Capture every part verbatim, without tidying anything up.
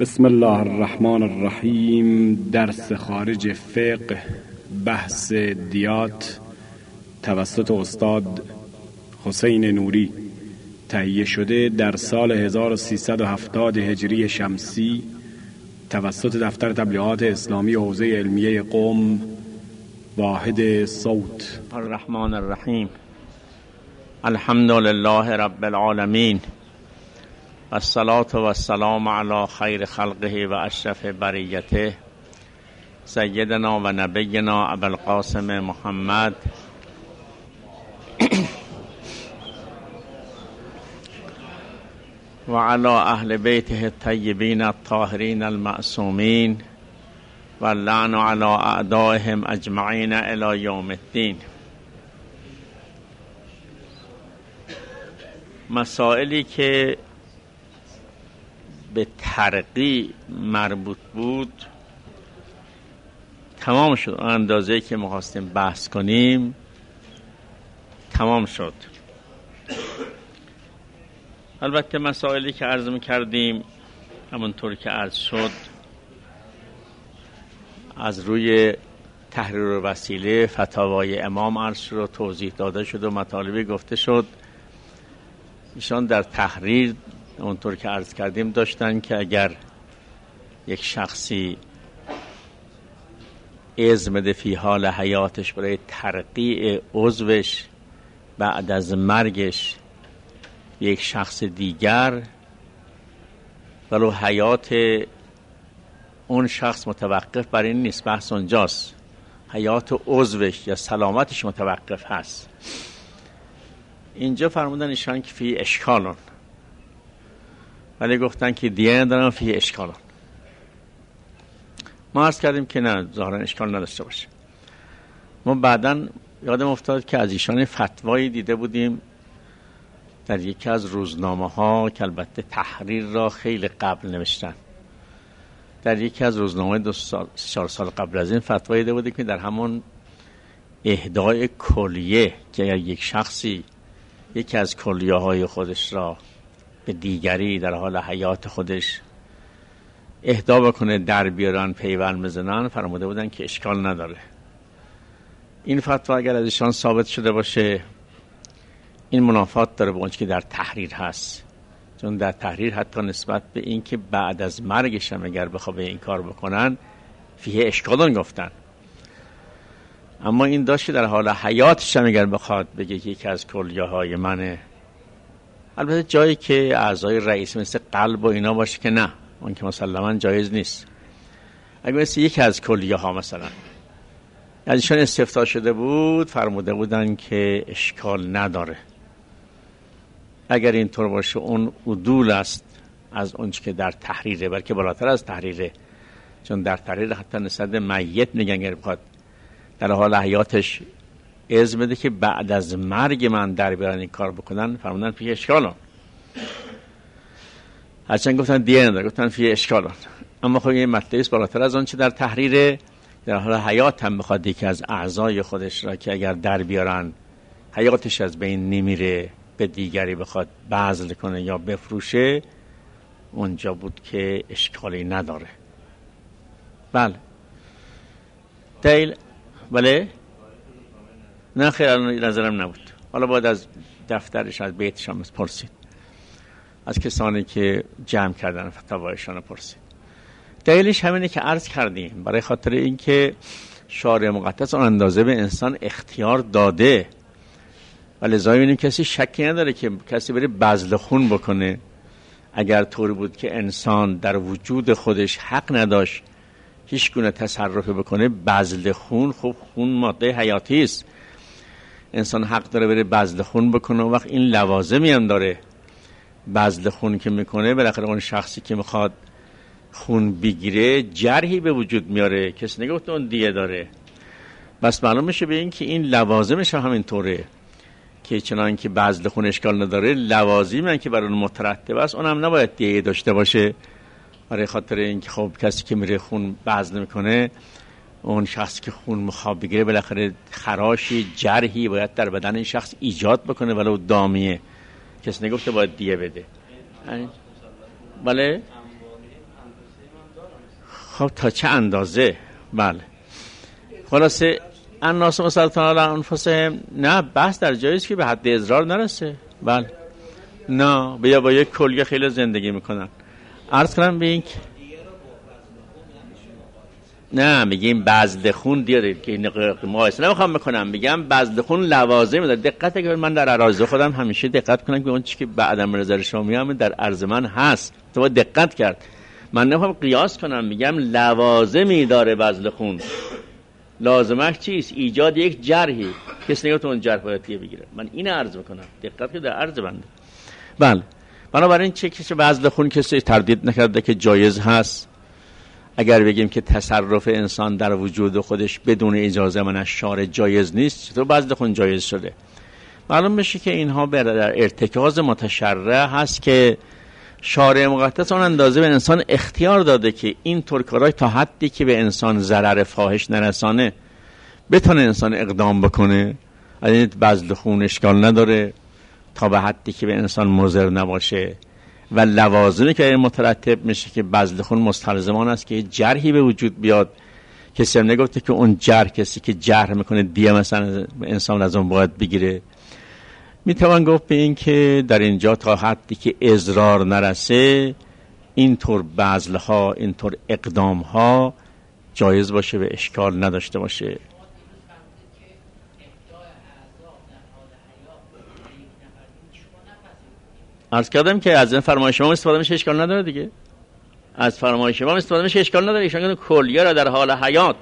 بسم الله الرحمن الرحیم. درس خارج فقه، بحث دیات توسط استاد حسین نوری، تهیه شده در سال هزار و سیصد و هفتاد هجری شمسی توسط دفتر تبلیغات اسلامی حوزه علمیه قم، واحد صوت. الرحمن الرحیم. الحمد لله رب العالمین، الصلاة و السلام علی خیر خلقه و اشرف بریته سیدنا و نبینا ابوالقاسم محمد و علی اهل بیته الطیبین الطاهرین المعصومین و اللعن علی اعدائهم اجمعین الی یوم الدین. مسائلی که به ترقی مربوط بود تمام شد. آن اندازه‌ای که می‌خواستیم بحث کنیم تمام شد. البته مسائلی که عرض می‌کردیم همونطور که عرض شد از روی تحریر وسیله فتاوای امام عرض شد و توضیح داده شد و مطالبی گفته شد. ایشان در تحریر اونطور که عرض کردیم داشتن که اگر یک شخصی اذن بده فی حال حیاتش برای ترقیع عضوش بعد از مرگش یک شخص دیگر، ولو حیات اون شخص متوقف بر این نیست، بحث اونجاست، حیات عضوش یا سلامتش متوقف هست. اینجا فرمودن ایشان که فی اشکالون، ولی گفتن که دیگه ندارن فی اشکالون. ما عرض کردیم که نه، ظاهرا اشکال نداشته باشه. ما بعداً یادم افتاد که از ایشان فتوایی دیده بودیم در یکی از روزنامه ها که البته تحریر را خیلی قبل نوشتن. در یکی از روزنامه دو سال چهار سال قبل از این فتوایی دیده بودیم که در همون اهدای کلیه که اگر یک شخصی یکی از کلیه های خودش را به دیگری در حال حیات خودش اهدا بکنه، در بیارن، پیوند بزنن، فرموده بودن که اشکال نداره. این فتوا اگر از ایشان ثابت شده باشه این منافات داره با اونچه که در تحریر هست، چون در تحریر حتی نسبت به این که بعد از مرگش هم اگر بخواه این کار بکنن فیه اشکالون گفتن، اما این داشت که در حال حیاتش هم اگر بخواد بگه که یکی از کلیه های منه، البته جایی که اعضای رئیس مثل قلب و اینا باشه که نه، اون که مسلماً جایز نیست. اگه مثل یکی از کلیه ها مثلا از ایشان استفتاء شده بود فرموده بودن که اشکال نداره. اگر اینطور باشه اون عدول است از اونچه که در تحریره، بلکه بالاتر از تحریره، چون در تحریر حتی نسبت میت میگن اگر بخواد در حال حیاتش اذن بده که بعد از مرگ من در بیارن این کار بکنن، فرمودن فی اشکالون. هرچند گفتن دیگه نداره، گفتن فی اشکالون. اما خب این مطلبی است بالاتر از آن چه در تحریر. در حال حیات هم بخواد یکی از اعضای خودش را که اگر در بیارن حیاتش از بین نمیره به دیگری بخواد بذل کنه یا بفروشه، اونجا بود که اشکالی نداره. بله دلیل بله نه خیر، الان نظرم نبود. حالا باید از دفترش از بیتش هم پرسید، از کسانی که جمع کردن فتاوایشان پرسید. دلیلش همینه که عرض کردیم، برای خاطر اینکه شارع مقدس آن اندازه به انسان اختیار داده و لذا می‌بینیم کسی شکی نداره که کسی بره بذل خون بکنه. اگر طوری بود که انسان در وجود خودش حق نداشت هیچ گونه تصرفی بکنه، بذل خون، خب خون ماده حیاتی است، انسان حق داره بره بذل خون بکنه. و وقت این لوازمی هم داره بذل خون که میکنه، بالاخره اون شخصی که میخواد خون بگیره جرحی به وجود میاره، کسی نگفت اون دیه داره، بس معلوم میشه به این که این لوازمش هم همین طوره که چنان که بذل خون اشکال نداره، لوازمی هم که برای اون مترتب است اون هم نباید دیه داشته باشه. برای خاطر اینکه خب کسی که میره خون بذل میکنه، اون شخصی که خون میخواد بگیره بالاخره خراشی، جرحی باید در بدن این شخص ایجاد بکنه، ولو دامیه. کسی نگفته باید دیه بده. بله خب تا چه اندازه؟ بله خلاصه الناس مسلطون علی انفسهم، نه بحث در جایی است که به حد اضرار نرسه. بله نه بیا با یک کلیه خیلی زندگی میکنن. عرض کنم به این نه میگیم بذل خون دیارید که این مقایسه نمیخوام بکنم، میگم بذل خون لوازم داره. دقت کنید، من در اراده خودم همیشه دقت کنم که اون چیزی که بعدم به نظر شما میام در عرض من هست تو باید دقت کرد. من نمیخوام قیاس کنم، میگم لوازمی داره بذل خون. لازمش چیست؟ ایجاد یک جرحی. کسی نگه تو اون جرح باید بگیره. من این عرض میکنم، دقت کنید در عرض بنده. بله بنابراین چه کسی بذل خون کسی تردید نکرده که جایز هست. اگر بگیم که تصرف انسان در وجود خودش بدون اجازه من از شارع جایز نیست، چطور بذل خون جایز شده؟ معلوم میشه که اینها در ارتکاز متشرع هست که شارع مقدس اون اندازه به انسان اختیار داده که این طور کارهای تا حدی که به انسان ضرر فاحش نرسانه بتونه انسان اقدام بکنه. از این بذل خون اشکال نداره تا به حدی که به انسان مضر نباشه. و لوازمی که مترتب میشه که بذل خون مستلزمان است که جرحی به وجود بیاد. کسی هم نگفته که اون جرح کسی که جرح میکنه دیگه مثلا انسان از اون باید بگیره. میتوان گفت به این که در اینجا تا حدی که اضرار نرسه اینطور بذل ها اینطور اقدام ها جایز باشه و اشکال نداشته باشه. عرض کردم که از این فرمایش ما استفاده میشه اشکال نداره دیگه. از فرمایش ما استفاده میشه اشکال نداره. ایشان کلیه را در حال حیات.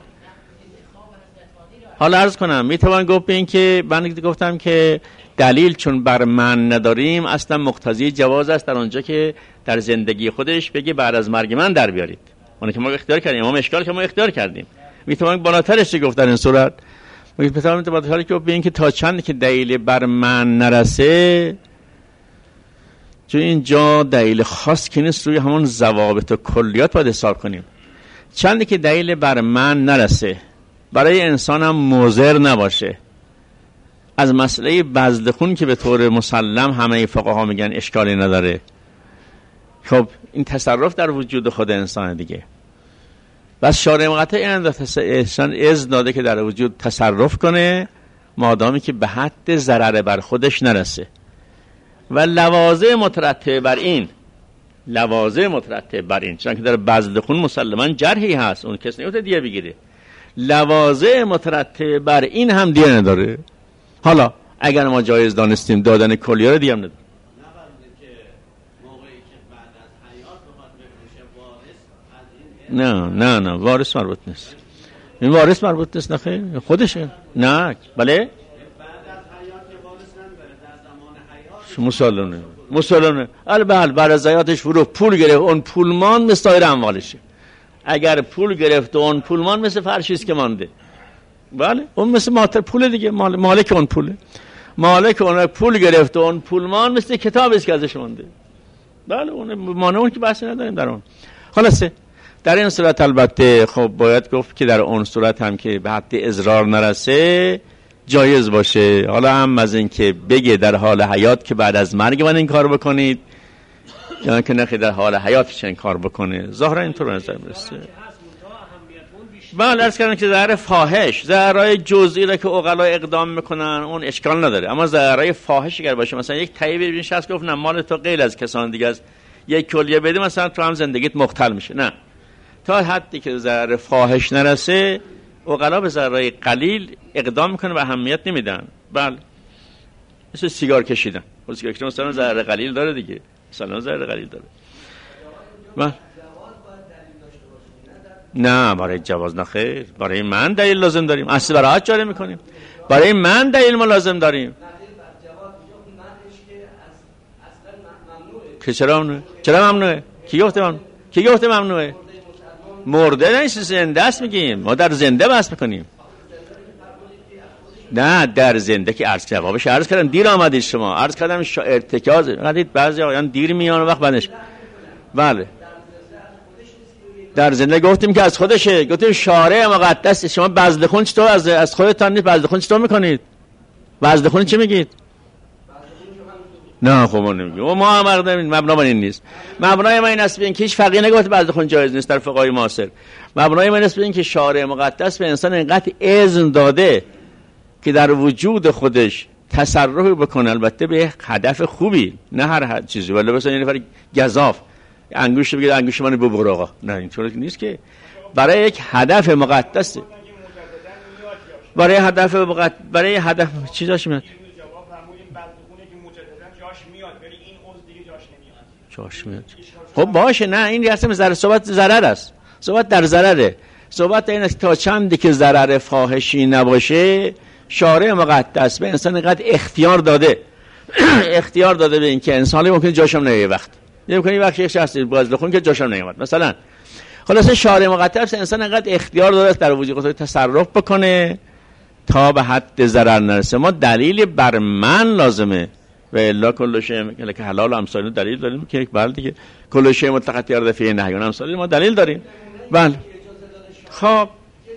حالا عرض کنم میتوان گفت به این که من گفتم که دلیل چون بر من نداریم اصلا مقتضی جواز است در اونجا که در زندگی خودش بگه بعد از مرگ من در بیارید. اون که ما اختیار کردیم، ما اشکال که ما اختیار کردیم. میتوان بالاترش گفت در این صورت. میتوان بالاترش گفت به این که تا چند که دلیل بر من نرسه، چون اینجا دلیل خاص که نیست، روی همون ضوابط و کلیات باید حساب کنیم. چندی که دلیل بر من نرسه، برای انسان هم مضر نباشه. از مسئله بذل خون که به طور مسلم همه فقها میگن اشکالی نداره. خب این تصرف در وجود خود انسان دیگه. بس شارع مقطع انسان اذن داده که در وجود تصرف کنه مادامی که به حد ضرر بر خودش نرسه. و لوازم مترتب بر این لوازم مترتب بر این چون که در بذل خون مسلماً جرحی هست، اون کس نمیتونه دیگه بگیره. لوازم مترتب بر این هم دیگه نداره. حالا اگر ما جایز دانستیم دادن کلیه رو دیگه هم نداره. نه نه نه وارث مربوط نیست. این وارث مربوط نیست. نه خیر خودشه. نه بله مسلمانه مسلمانه البته بعد از حیاتش فرو پول گرفت، اون پولمان مثل سایر اموالشه. اگر پول گرفت و اون پولمان مثل فرشیست که مانده، بله اون مثل ماتر پول دیگه، مال... مالک اون پوله. مالک اون پول گرفت و اون پولمان مثل کتابی است که ازش مانده. بله اون مانه اون که بحثی نداریم در اون. خلاصه در این صورت البته خب باید گفت که در اون صورت هم که به حد اضرار نرسه جایز باشه. حالا هم از این که بگه در حال حیات که بعد از مرگ من این کار بکنید، یا که نخی در حال حیاتش این کار بکنه، ظاهرا اینطور نظر میرسه. بله عرض کردم که ظاهر فاحش، ظاهرای جزئی را که عقلا اقدام میکنن اون اشکال نداره، اما ظاهرای فاحش اگر باشه، مثلا یک طیبی ببین شخص گفت نه مال تو غیر از کسان دیگه است، یک کلیه بده مثلا تو هم زندگیت مختل میشه. نه تا حدی که ظاهر فاحش نرسه عقلا به ذرای قلیل اقدام میکنه و اهمیت نمیدن. بله مثل سیگار کشیدن، خود سیگار کشیدن مثلا ذره قلیل داره دیگه، مثلا ذره قلیل داره. بله نه برای جواز نه خیر، برای من دلیل لازم داریم، اصل براحت جاری میکنیم، برای من دلیل ما لازم داریم. که چرا ممنوعه؟ چرا ممنوعه؟ کی گفته ممنوعه؟ کی گفته ممنوعه؟ مرده نیست، زنده است میگیم، ما در زنده بحث میکنیم. نه در زنده که عرض جوابش عرض کردم، دیر آمدید شما، عرض کردم شا... ارتکاز قدید بعضی آقایان دیر میان و وقت بعدش. بله در زنده گفتیم که از خودشه، گفتیم شارع مقدس. شما بذل خون چطور از از خودتان نیست؟ بذل خون چطور میکنید؟ بذل خون چی میگید؟ نه خب ما نمیگیم. و ما هم مبنا بر این نیست. مبنای ما این است که هیچ فقیه نگفت بعض خون جایز نیست در فقهای معاصر. مبنای ما این است که شارع مقدس به انسان اینقدر اذن داده که در وجود خودش تصرف بکنه، البته به هدف خوبی، نه هر چیزی. ولی مثلا یه نفر گزاف انگوش بگیره انگوش منو ببر آقا، نه اینطور نیست که. برای یک هدف مقدسه، برای هدف مقدس، برای هدف چیزاش میاد جاش میاد. خب باشه، نه این رسم زر صحبت ضرر است، صحبت در ضرره. صحبت این است تا چندی که ضرر فاحشی نباشه شارع مقدس به انسان اینقدر اختیار داده اختیار داده به این که انسان ممکن جاشم نیه وقت ممکن یه وقت یک شخص باز بخون که جاشم نیامد مثلا. خلاصه شارع مقدس انسان اینقدر اختیار داده در وجود خودش تصرف بکنه تا به حد ضرر نرسه. ما دلیل بر من لازمه و الا کل شیء که حلال و امثال دلیل داریم که یک بله دیگه کل شیء مطلق اختیار فی نهی و امثال ما دلیل داریم. بله خب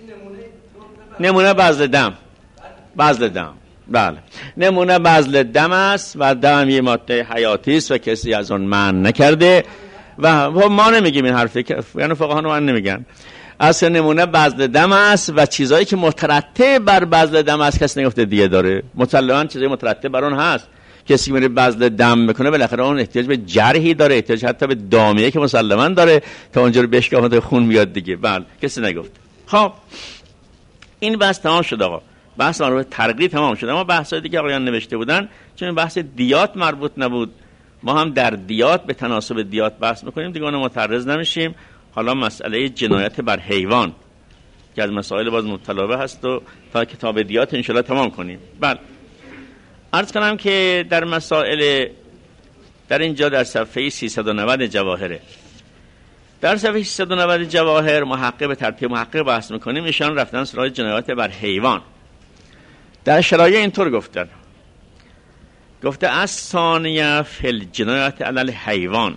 نمونه بذل دم، بذل دم، بله نمونه بذل دم است و دم یه ماده حیاتی است و کسی از اون منع نکرده و ما نمیگیم این حرفی که یعنی فقهان من نمیگن. اصل نمونه بذل دم است و چیزایی که مترتب بر بذل دم است کسی نگفته دیگه داره. مسلماً چیزای مترتب بر اون هست. کسی میره بذل دم بکنه بالاخره اون احتیاج به جرحی داره، احتیاج حتی به دامیه که مسلماً داره تا اونجا رو بشکافه خون میاد دیگه. بله کسی نگفت. خب این بحث تمام شد آقا، بحث مربوط ترقی تمام شد. اما بحثای دیگه آقایان نوشته بودن چون بحث دیات مربوط نبود، ما هم در دیات به تناسب دیات بحث میکنیم دیگه، اون متعرض نمیشیم. حالا مسئله جنایت بر حیوان که از مسائل باز مطلبه هست و تا کتاب دیات انشالله تمام کنیم. بله عرض کنم که در مسائل در اینجا در صفحه سیصد و نود جواهره، در صفحه سیصد و نود جواهر محقق به ترتیب محقق بحث میکنیم. ایشان رفتن سراغ جنایت بر حیوان. در شرایع اینطور گفتن، گفته از ثانیه فی الجنایت علی الحیوان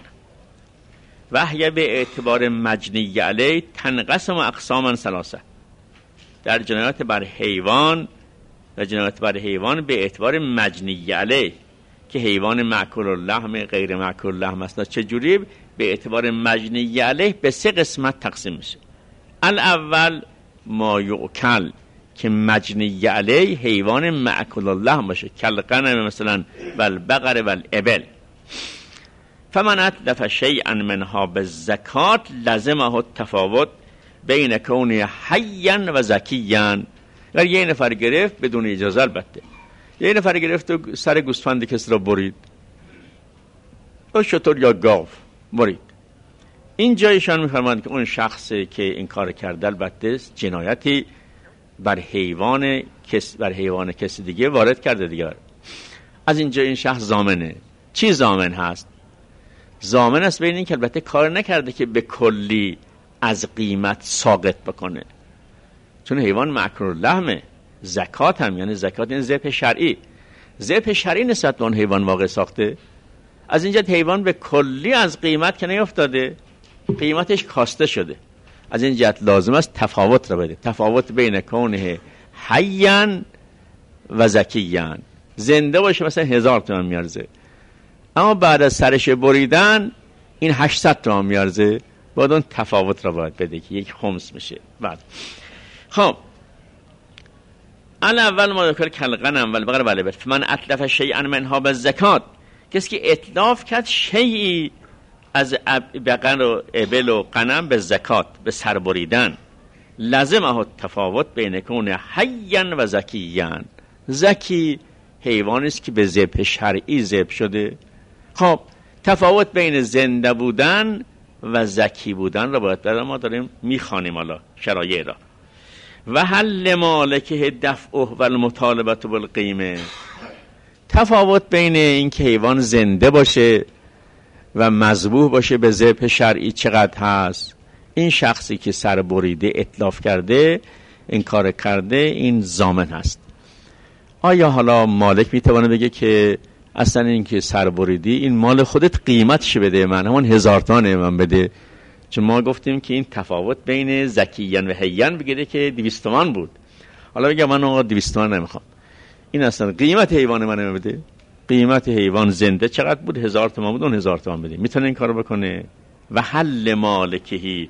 و هی به اعتبار مجنی علی تنقسم اقساما ثلاثه. در جنایت بر حیوان و جنایت بر حیوان به اعتبار مجنی علی که حیوان مأکول اللحم غیر مأکول اللحم است، چجوری به اعتبار مجنی علی به سه قسمت تقسیم میشه. الاول ما یؤکل که مجنی علی حیوان مأکول اللحم باشه، کل غنم مثلا و البقر و الابل. فمن اتلف شیئا منها بالزکات لزمه التفاوت بین کونه حیا و زکیا. اگر یه نفر گرفت بدون اجازه، البته یه نفر گرفت و سر گوسفند کسی را برید یا شتر یا گاو برید، این جایشان میفرمایند که اون شخصی که این کار کرده البته جنایتی بر حیوان کس بر حیوان کسی دیگه وارد کرده دیگه. از اینجا این شخص ضامنه. چی ضامن هست؟ ضامن است ببینید که البته کار نکرده که به کلی از قیمت ساقط بکنه، چون حیوان مأکول اللحمه. زکات هم یعنی زکات این ذبح شرعی، ذبح شرعی نسبت به اون حیوان واقع ساخته. از اینجا حیوان به کلی از قیمت که نیفتاده، قیمتش کاسته شده. از این جهت لازم است تفاوت را بده، تفاوت بین کونه حیاً و زکیاً. زنده باشه مثلا هزار تومان میارزه، اما بعد از سرش بریدن این هشتصد تومان میارزه. باید اون تفاوت را باید بده که یک خمس میشه. بعد خب اول ما ذکر کل غنم و البقر و الابل. فمن اتلف شیئا منها بالزکات، کسی که اتلاف کرد شیئی از بقر و ابل و غنم به زکات، به سر بریدن، لازمه التفاوت بین کونه حیا و زکیا. زکی حیوانی است که به ذبح شرعی ذبح شده. خب تفاوت بین زنده بودن و زکی بودن را باید در ما داریم میخوانیم حالا شرایع را. و حل مالکه دفعه و المطالبت بالقیمه، تفاوت بین این که حیوان زنده باشه و مذبوح باشه به ذبح شرعی چقدر هست. این شخصی که سر بریده اتلاف کرده، این کار کرده، این ضامن هست. آیا حالا مالک میتونه بگه که اصلا این که سر بریدی این مال خودت قیمتش بده، من همون هزار تومن من بده؟ چون ما گفتیم که این تفاوت بین زکیان و حیان بگیره که دویست تومن بود، حالا بگه من آقا دویست تومن نمیخوام، این اصلا قیمت حیوان من بده. قیمت حیوان زنده چقدر بود؟ هزار تومان بود، اون هزار تومان بده. میتونه این کارو بکنه؟ و حل مالکهی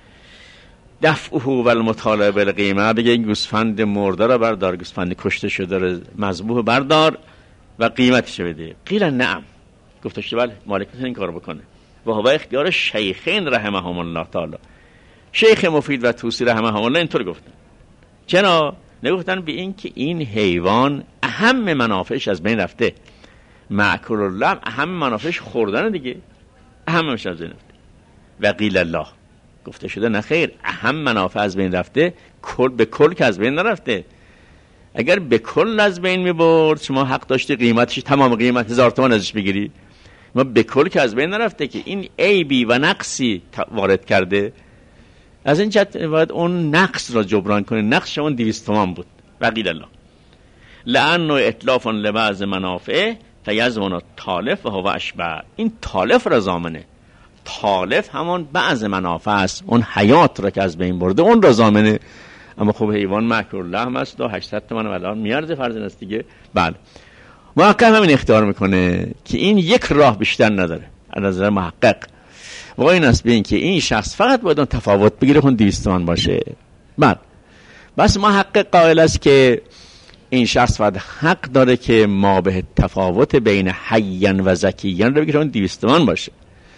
دفعه و المطالبه بالقیمه، بگه این گوسفند مرده رو بردار، گوسفند کشته شده رو مذبوح بردار و قیمتش بده. قیل نعم، گفتش بله مالک میتونه این کارو بکنه. و هو اختیار شیخین رحمهم الله تعالی، شیخ مفید و طوسی رحمهم الله اینطور گفتن. چرا؟ نگفتن به این که این حیوان اهم منافعش از بین رفته، مأکول اللحم اهم منافعش خوردن دیگه، اهمش از بین رفته. و قیل الله، گفته شده نه خیر، اهم منافع از بین رفته، کل به کل که از بین نرفته. اگر به کل از بین میبرد شما حق داشتی قیمتش تمام قیمت هزار تومان ازش بگیری، ما به کل که از بین نرفته که این عیبی و نقصی وارد کرده، از این جهت باید اون نقص را جبران کنه. نقص اون دویست تومان بود. و قیل الله لأنه اتلاف لبعض منافع فیضمن تالف و هو اشبه، این تالف را ضامنه. تالف همون بعض منافع است، اون حیات را که از بین برده اون را ضامنه. اما خب حیوان مأکول اللحم است و هشتصد تومان الان میارزه فرض است دیگه. بله محقق همین اختیار میکنه که این یک راه بیشتر نداره از نظر محقق، و این است به این که این شخص فقط باید اون تفاوت بگیره خون دویست تومان باشه. بعد بس محقق قائل است که این شخص فقط حق داره که ما به تفاوت بین حیان و زکیان رو بگیره اون دویست تومان باشه.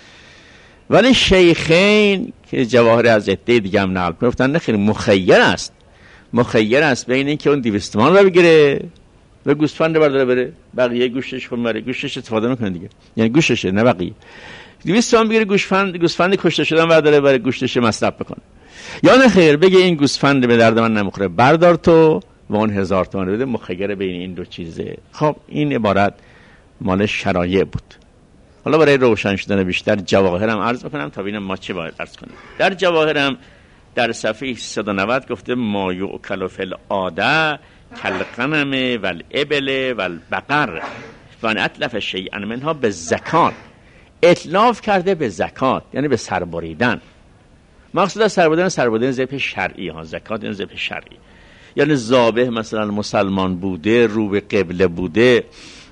ولی شیخین که جواهر از عده دیگه هم نقل گفتن نه خیر، مخیر است، مخیر است بین این که اون دویست تومان رو بگیره و گوسفند رو برداره بره، بقیه گوشتش خود بره، گوشتش استفاده میکنه دیگه، یعنی گوشتش نه بقیه. دویست تومان بگیره گوسفند گوسفند کشته شدن برداره بره گوشتش مصرف بکنه. یا نه خیر بگه این گوسفند به درد من نمیخوره، بردار تو و اون هزار تومان بده. مخیر بین این دو چیزه. خب این عبارت مال شرایع بود. حالا برای روشن شدن بیشتر جواهرم عرض بکنم تا ببینم ما چه باید عرض کنیم. در جواهرم در صفحه سیصد و نود گفته ما یؤکل فی العاده کالغنم والابل والبقر و ان اتلف شیئا منها به زکات، اتلاف کرده به زکات یعنی به سربریدن. مقصود از سربریدن سربریدن ذبح شرعی ها، زکات یعنی ذبح شرعی، یعنی ذابح مثلا مسلمان بوده، رو به قبله بوده،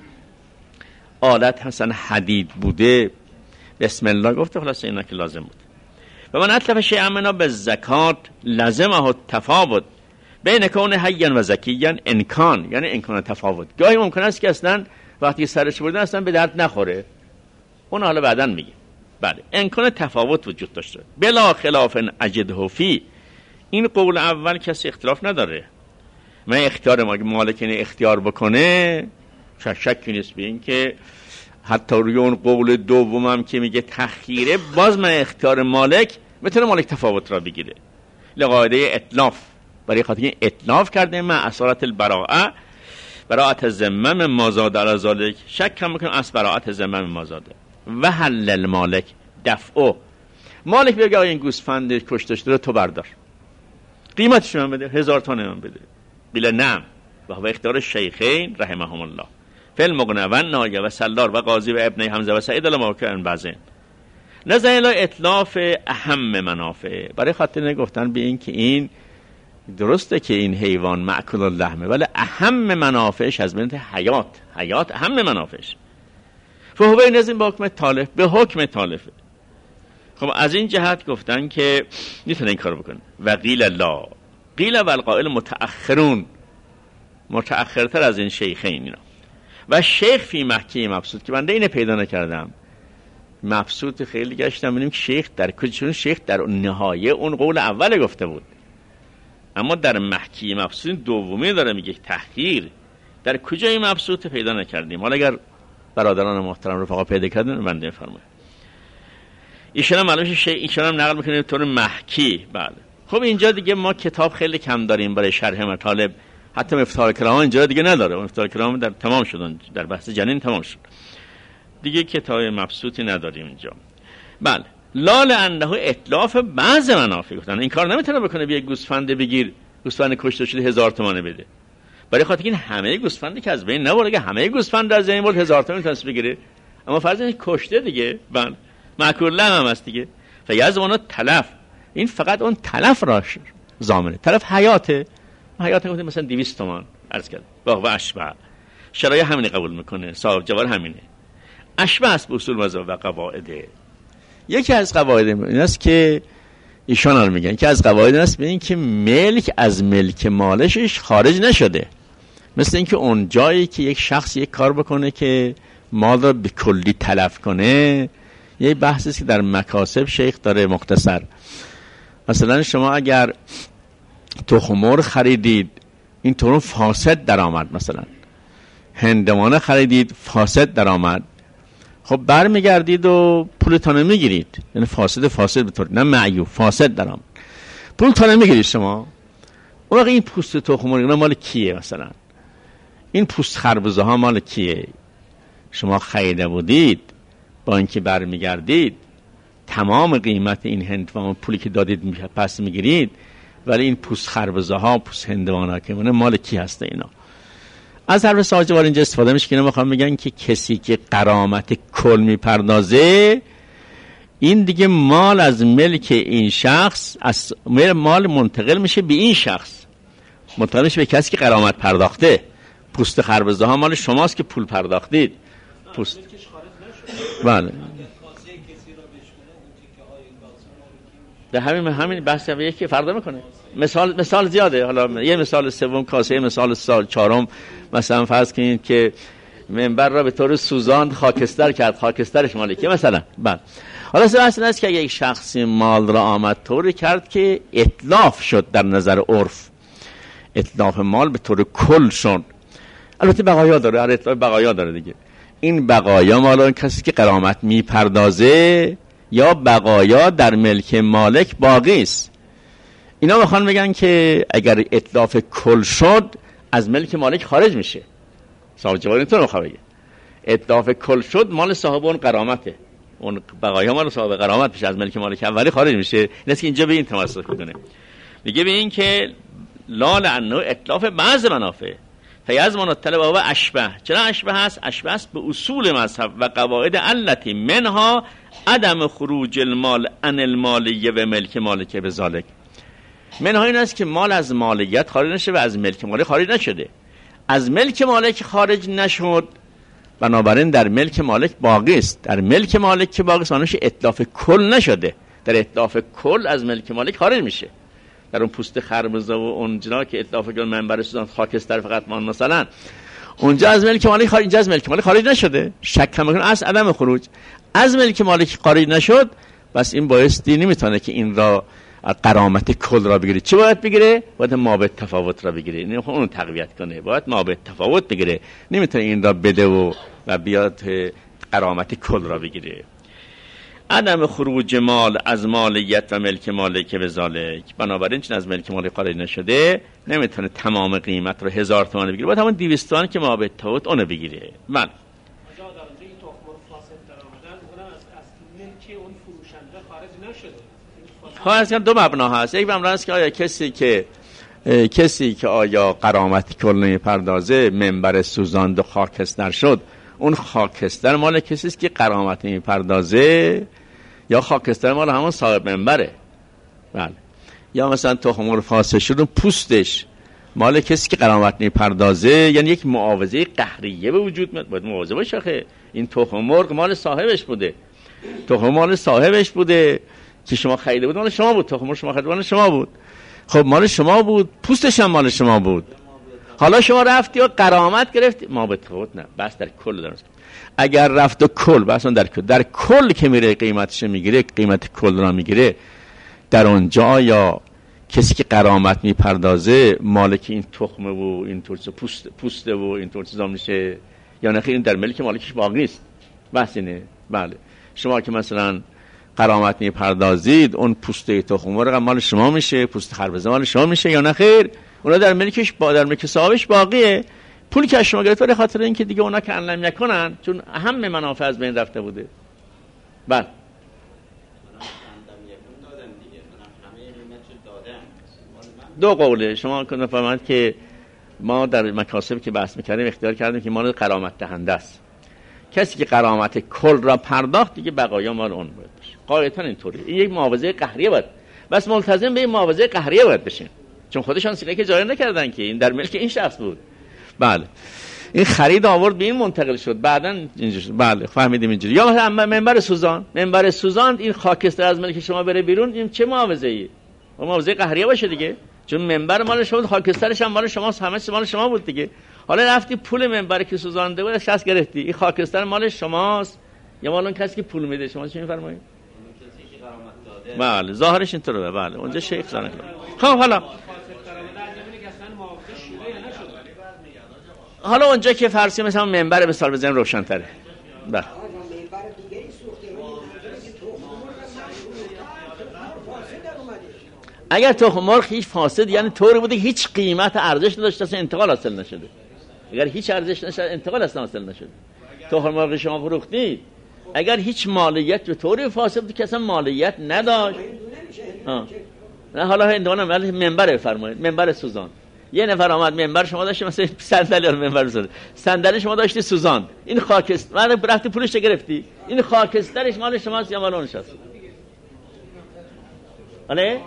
آلت حسن حدید بوده، بسم الله گفته، خلاص اینا که لازم بود. و من اتلف شیئا منها به زکات لازمه تفاوت بین کون حیان و زکیان امکان، یعنی امکان تفاوت. گاهی ممکن است که اصلا وقتی سرش بردن اصلا به درد نخوره، اون حالا بعداً میگه. بله امکان تفاوت وجود داشته بلا خلاف اجده فی. این قول اول کسی اختلاف نداره، من اختیار ما مالک اینه اختیار بکنه، شکی نیست به این که حتی روی اون قول دومم که میگه تخییره، باز من اختیار مالک میتونه مالک تفاوت را بگیره لقاعده اتلاف، برای خاطر این اتلاف کرده من اصالت البراءه براءت ذمم مازاد علی ذلک، شک هم میکنم از براءت ذمم مازاده. و حل المالک دفعه، مالک بگه این گوسفند کشته شده تو بردار، قیمتش من بده، هزار تومان من بده. بلا نعم و هو اختیار شیخین رحمهم الله فی المغنی و نایه و سلار و قاضی و ابن حمزه و سعید الموکرن بعضی نظر الی اتلاف اهم منافع. برای خاطر نگفتن به این که این درسته که این حیوان مأکول اللحمه ولی اهم منافعش از بین حیات، حیات اهم منافعش. فهو نظم با حکم تالف، به حکم تالفه. خب از این جهت گفتن که میتونه این کارو بکنه. و قیل الله قیل و القائل متأخرون، متأخرتر از این شیخین اینا. و شیخ فی محکی مبسوط که بنده اینه پیدا نکردم، مبسوط خیلی گشتم ببینیم که شیخ در کجا، شیخ در نهایه اون قول اول گفته بود، اما در محکی مبسوط دومی داره میگه تحقیر، در کجای مبسوط پیدا نکردیم. حالا اگر برادران محترم رفقا پیدا کردن بنده فرمایید. ایشون هم معلومه شیخ ایشون هم نقل میکنه طور محکی. بله خب اینجا دیگه ما کتاب خیلی کم داریم برای شرح مطالب، حتی مفتاح الکلام اینجا دیگه نداره، مفتاح الکلام در تمام شدن، در بحث جنین تمام شد دیگه، کتاب مبسوطی نداریم اینجا. بله لال انه اتلاف بعض منافع گفتن این کار نمیتونه بکنه، بیا گوسفند بگیر، گوسفند کشته شده هزار تومان بده، برای خاطر این همه گوسفندی که از بین نبره، که همه گوسفند از بین برد هزار تومان میتونه بگیره، اما فرض این کشته دیگه بله مأکول لحم هم هست دیگه، فیضمن تلف، این فقط اون تلف راش ضامنه، تلف حیاته، حیات گفتیم مثلا دویست تومان عرض کرد با و اشبه. شرایع همین قبول میکنه، صاحب جوار همینه. اشبه است به اصول مذهب و قواعده. یکی از قواعد این است که ایشان هم میگن که از قواعد این است به این که ملک از ملک مالشش خارج نشده. مثل اینکه اون جایی که یک شخص یک کار بکنه که مال را به کلی تلف کنه، یه بحثی است که در مکاسب شیخ داره مختصر. مثلا شما اگر تخم مرغ خریدید، این تخم فاسد درآمد، مثلا هندوانه خریدید فاسد درآمد، خب برمیگردید و پولتون میگیرید، یعنی فاسد فاسد به طور نه معیوب، فاسد درآمد، پولتون میگیرید شما. اون وقت این پوست تخم مرغ مال کیه؟ مثلا این پوست خربزه ها مال کیه؟ شما خریده بودید، با اینکه برمیگردید تمام قیمت این هندوانه پولی که دادید پس میگیرید، ولی این پوست خربزه ها، پوست هندوانه ها که مونه مال کی هسته؟ اینا از حرف ساجوار اینجا استفاده میشه که اینا میخوام بگن که کسی که غرامت کل میپردازه، این دیگه مال از ملک این شخص، از مال منتقل میشه به این شخص، منتقل میشه به کسی که غرامت پرداخته. پوست خربزه ها مال شماست که پول پرداختید. پوست بله ده همین همین بحث هم یکی فردا میکنه. مثال مثال زیاده، حالا یه مثال سوم کاسه، مثال سال چهارم مثلا فرض کنید که منبر را به طور سوزاند خاکستر کرد، خاکسترش مال کیه مثلا؟ بعد حالا سوال است که اگه یک شخصی مال را آمد طوری کرد که اتلاف شد در نظر عرف، اتلاف مال به طور کل شد، البته بقایا داره، هر اتلاف بقایا داره دیگه، این بقایا مال اون کسی که غرامت میپردازه یا بقایا در ملک مالک باقی است. اینا میخوان بگن که اگر اتلاف کل شد از ملک مالک خارج میشه. صاحب جواب اینطور میخواد بگه اتلاف کل شد مال صاحب اون غرامته، اون بقایا مال صاحب غرامت میشه، از ملک مالک اولی خارج میشه. این است که اینجا به این تمسک میکنه، میگه به این که لا لعنه اتلاف بعض منافع فیضمن الطلب و اشبه. چرا اشبه هست؟ اشبه است به اصول مذهب و قواعد التی منها عدم خروج المال عن المالیه و ملک مالک بذالک. منها این است که مال از مالیت خارج نشه و از ملک مالک خارج نشده. از ملک مالک خارج نشد، بنابراین در ملک مالک باقی است. در ملک مالک که باقی است معنیش اتلاف کل نشده. در اتلاف کل از ملک مالک خارج میشه. در اون پوست خربزه و اون جنا که اتلاف کل منبر سوزان خاکستر فقط مان مثلا، اونجا از ملک مالک خارج، اینجا از ملک مالک خارج نشده. شک هم میکنه از عدم خروج از ملک مالک خارج نشد، بس این بایستی نمیتونه که این را غرامت کل را بگیره. چه باید بگیره؟ باید مابعد تفاوت را بگیره، این اون تقویت کنه، باید مابعد تفاوت بگیره، نمیتونه این را بده و و بیاد غرامت کل را بگیره. عدم خروج مال از مالیت و ملک مالک بذالک، بنابراین چون از ملک مالک خارج نشده نمیتونه تمام قیمت رو هزار تومان بگیره، باید همون دویست تومان که مابعد تفاوت اون بگیره. من خواهد دو مبنا هست. یک مبنا هست که آیا کسی که کسی که آیا غرامت کل نمیپردازه منبر سوزاند و خاکستر شد، اون خاکستر مال کسی است که غرامت نمیپردازه، یا خاکستر مال همون صاحب منبره؟ بله. یا مثلا تخم مرغ فاسد شد، اون پوستش مال کسی که غرامت نمیپردازه، یعنی یک معاوضه قهریه به وجود میاد. باید معاوضه باشه که این تخم مرغ مال صاحبش بوده، تخم مال صاحبش بوده که شما خریده بود، مال شما بود، تخم مرغ شما خریده مال شما بود، خب مال شما بود، پوستش هم مال شما بود، حالا شما رفتی و غرامت گرفتی، ما به تفاوت نه، بس در کل درست. اگر رفت و کل بس در کل در کل که میره قیمتش میگیره، قیمت کل را میگیره، در اونجا یا کسی که غرامت میپردازه مالک این تخمه و این طور پوست پوسته و این طور چیزا میشه، یا نه این در ملک مالکش باقی است. بس اینه. بله شما که مثلا غرامت میپردازید، اون پوسته تخم مرغ مال شما میشه، پوست خربزه مال شما میشه، یا نه خیر اونا در ملکش با در ملک صاحبش باقیه، پولی که از شما گرفته به خاطر اینکه دیگه اونا که انلم نکنن، چون اهم منافع از بین رفته بوده. بله دو قوله شما کنه فهمید که ما در مکاسب که بحث میکردیم اختیار کردیم که مال غرامت دهنده است. کسی که غرامت کل را پرداخت دیگه بقایا مال اون باید باشه. قاعدتا اینطوری. این یک معاوضه قهریه بود. بس ملتزم به این معاوضه قهریه باید بشین. چون خودشان سیغه که جاری نکردن که این در ملک این شخص بود. بله. این خرید آورد به این منتقل شد، بعداً اینجوری شد. بله فهمیدیم اینجوری. یا مثلا منبر سوزان، منبر سوزان این خاکستر از ملک شما بره بیرون، این چه معاوضه‌ای؟ معاوضه قهریه باشه دیگه، چون منبر مال شما، خاکسترش هم مال شماست، همه چیز مال شما بود دیگه. حالا رفتی پول منبر که سوزانده بود شصت گرفتی، این خاکستر مال شماست یا مال اون کسی که پول میده؟ شما چی میفرمایید؟ بله ظاهرش اینطوره. بله اونجا شیخ زنه. خب حالا حالا اونجا که فرض مثلا منبر مثال بزنیم روشن تره. بله اگر تخم مرغ هیچ فاسد یعنی طوری بوده هیچ قیمت ارزش نداشته اصلا انتقال حاصل نشده، اگر هیچ ارزش نشه انتقال اصلا حاصل نشده. تخم مرغ شما فروختید اگر هیچ مالیت به طوری فاسد بود که اصلا مالیت نداشت، ها نه حالا انتقال ولی منبر فرمایید، منبر سوزان. یه نفر آمد منبر شما داشتی مثلا صندلی منبر سوزان، صندلی شما داشتی سوزان، این خاکستر بعد رفتی پولش گرفتی، این خاکسترش مال شماست یا مال اونش است؟ آله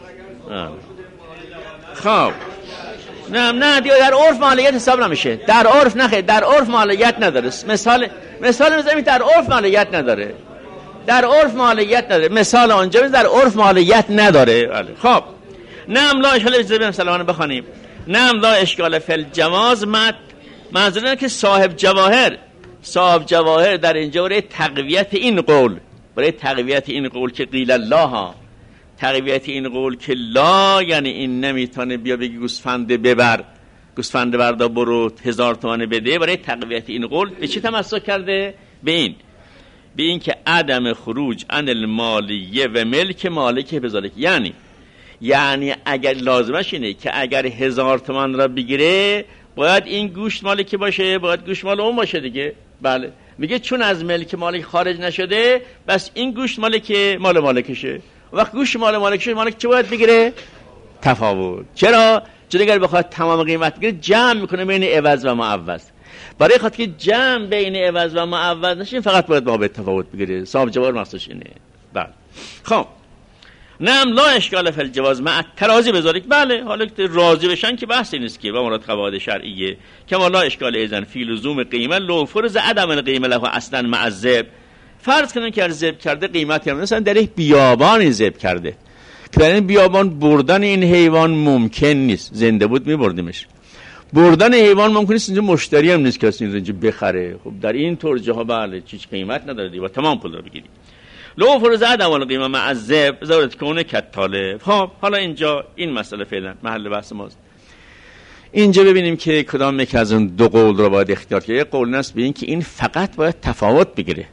خب نه نه دیگه در عرف مالیت حساب نمیشه، در عرف نخه، در عرف مالیت نداره. مثال مثال میذارم در عرف مالیت نداره، در عرف مالیت نداره. مثال آنجا در عرف مالیت نداره. خب نعم لا اشکال، اجازه بدیم سلامانه بخوانیم. نعم لا اشکال فی الجواز مد، منظور اینه که صاحب جواهر صاحب جواهر در اینجا برای تقویت این قول، برای تقویت این قول که قیل الله ها، تقویت این قول که لا یعنی این نمیتونه بیا بگی گوسفند ببر، گوسفند بردا برو هزار تومن بده، برای تقویت این قول به چی تمسک کرده؟ به این به این که عدم خروج عن المالیه و ملک مالک بذالک، یعنی یعنی اگر لازمش اینه که اگر هزار تومن را بگیره باید این گوشت مالکی باشه، باید گوشت مال اون باشه دیگه. بله میگه چون از ملک مالک خارج نشده بس این گوشت مالک مال مالکشه. وقت گوشت مال مالکشه، مالک چه باید بگیره؟ تفاوت. چرا؟ چون اگر بخواد تمام قیمت بگیره جمع میکنه بین عوض و معوض. برای خاطر که جمع بین عوض و معوض نشه فقط باید باب تفاوت بگیره. صاحب جواهر مقصودش اینه. بله خب نعم لا اشکال فی الجواز مع ترازی بذارید. بله حالا که راضی بشن که بحثی نیست که و مراد قواعد شرعیه که لا اشکال ایزن فی لزوم قیمه لو فرض عدم القیمه له اصلا مع الذب. فرض کنن که ذبح کرده قیمتی هم مثلا در یک بیابانی ذبح کرده که در این بیابان بردن این حیوان ممکن نیست، زنده بود میبردیمش، بردن حیوان ممکن نیست، اینجا مشتری هم نیست کسی اینجا بخره. خب در این طور جاها بله چیز قیمت نداره دیگه، تمام پول رو بگیری. لو فرض عدم القیمه مع الذب ضرورت کنه کطاله. خب حالا اینجا این مسئله فعلا محل بحث ماست. اینجا ببینیم که کدام یک از اون دو قول رو باید اختیار کنیم. یک قول است به این که این فقط باید تفاوت بگیره،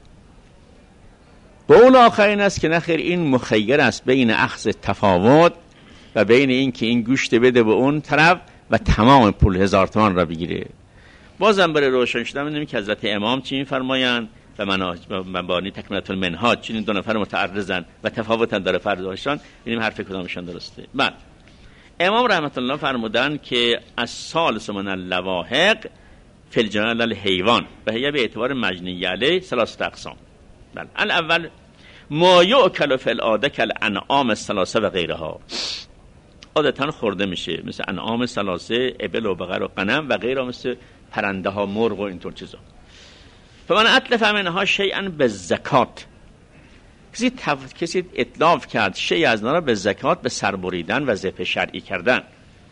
قول آخرین است که نخیر این مخیر است بین اخذ تفاوت و بین این که این گوشت بده به اون طرف و تمام پول هزار تومان را بگیره. بازم برای روشن شدن ببینیم که حضرت امام چی می‌فرمایند و مبانی تکملة المنهاج، چنین دو نفر متعرضن و تفاوتن داره فرضشان، ببینیم حرف کدامشان درسته. بعد امام رحمت الله فرمودن که الثالث من اللواحق فی الجنال الحیوان و هي به اعتبار مجنی علیه ثلاثه اقسام. بله الاول ما یؤکل فی العاده کالانعام الثلاثه و غیرها، عادتا خورده میشه مثل انعام ثلاثه، ابل و بقر و غنم و غیرها، مثل پرنده ها، مرغ و اینطور چیزا. فمن اتلف منها شیئا بالزکات، کسی تف... کسی اتلاف کرد شیء از نارا به زکات، به سربریدن و ذبح شرعی کردن،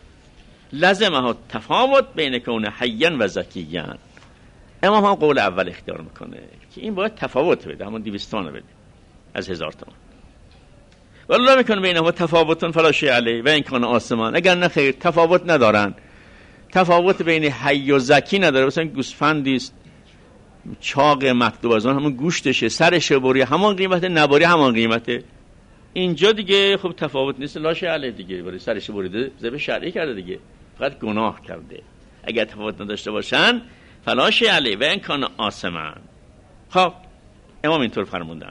لازمه تفاوت بین کون حیا و زکیا. امام هم قول اول اختیار میکنه که این باید تفاوت بده، همون دویست تومن بده از هزار تومن. والله میکنه بینهم تفاوتون فلا شیء علیه و این کان آسمان، اگر نه خیر تفاوت ندارن، تفاوت بین حی و زکی نداره. مثلا گوسفندی است چاق مطلوب از اون همون گوشتشه، سرش بری همان قیمته، نبری همان قیمته، اینجا دیگه خب تفاوت نیست، لا شیء علیه دیگه، برای سرش بریده ذبح شرعی کرده دیگه، فقط گناه کرده. اگر تفاوت نداشته باشن فلا شیء علیه و این کان آسمان. خب امام اینطور فرمودن.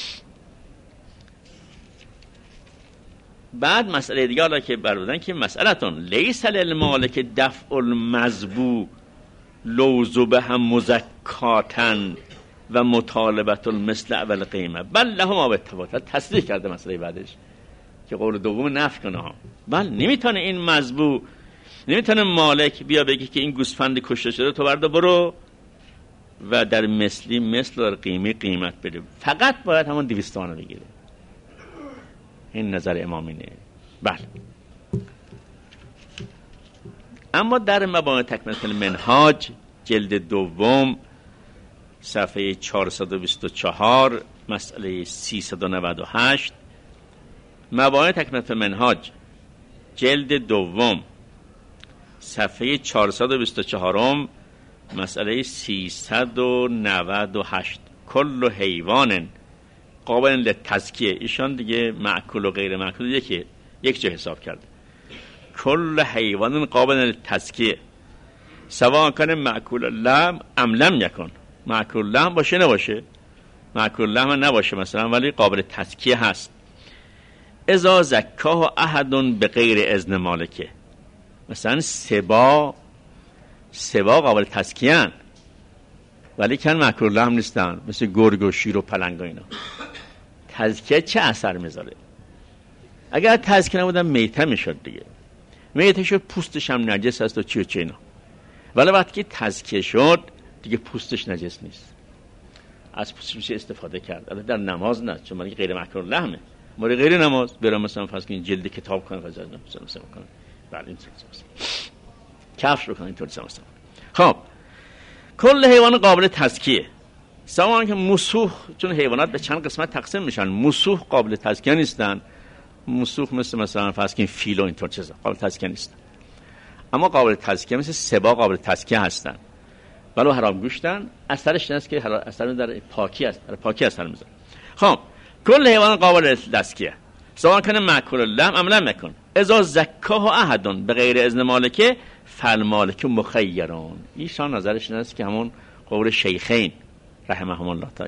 بعد مسئله دیگه حالا که بردن که مسئلتون لیس للمالک دفع المذبوح لوزو به هم مزکاتن و مطالبت المثل اول قیمه بل لهما بالتفاوت. تصدیق کرده مسئله بعدش که قول دوم نفی کنه ها، بل نمیتونه این مذبوح نمیتونه مالک بیا بگه که این گوسفند کشته شده تو بردا برو و در مثلی مثل در قیمه قیمت بده، فقط باید همون دویست تومن بگیره. این نظر امامینه. بله. اما در مبانی تکمله المنهاج جلد دوم صفحه چهارصد و بیست و چهار مسئله سیصد و نود و هشت، مبانی تکمله المنهاج جلد دوم صفحه چهارصد و بیست و چهار مسئله سیصد و نود و هشت، کل حیوان قابل للتزکیه، ایشان دیگه معکول و غیر معکول یکی یک جا حساب کرده. کل حیوان قابل للتزکیه سواء کان معکول اللحم ام لم یکن، معکول لحم باشه نباشه، معکول لحم نباشه مثلا ولی قابل تزکیه هست. اذا زکاه احد به غیر اذن مالکه، مثلا سبا سبا قابل تزکیه‌اند ولی کن معکول لحم نیستن، مثل گرگ و شیر و پلنگ و اینا. تزکیه چه اثر میذاره؟ اگر تزکیه نبودن میته میشد دیگه، میته شد پوستش هم نجس هست و چی و چی اینا، ولی وقتی که تزکیه شد دیگه پوستش نجس نیست، از پوستش میشه استفاده کرد. البته در نماز نه، چون مگه غیر معکول لحمه، مورد غیر نماز برام مثلا فرض کنید جلد کتاب کنه غزل مثلا مثلا کنه، بله این مثلا کفش رو کنه اینطوری مثلا. خب کل حیوان قابل تزکیه سواء که مسوح، چون حیوانات به چند قسمت تقسیم میشن، مسوح قابل تزکیه نیستن، مسوح مثل مثلا فرض کنید فیل و اینطور چیزا قابل تزکیه نیستن، اما قابل تزکیه مثل سبا قابل تزکیه هستن، ولو حرام گوشتن. اثرش این است که اثر در پاکی است، در پاکی اثر میذاره. خب کل حیوان قابل تزکیه سواء کنه معکول اللحم ام لم یکن، اذا زکاه احد به غیر اذن مالکه فالمالک مخیرون. ایشان نظرش این است که همون قول شیخین رحمهم الله تعالی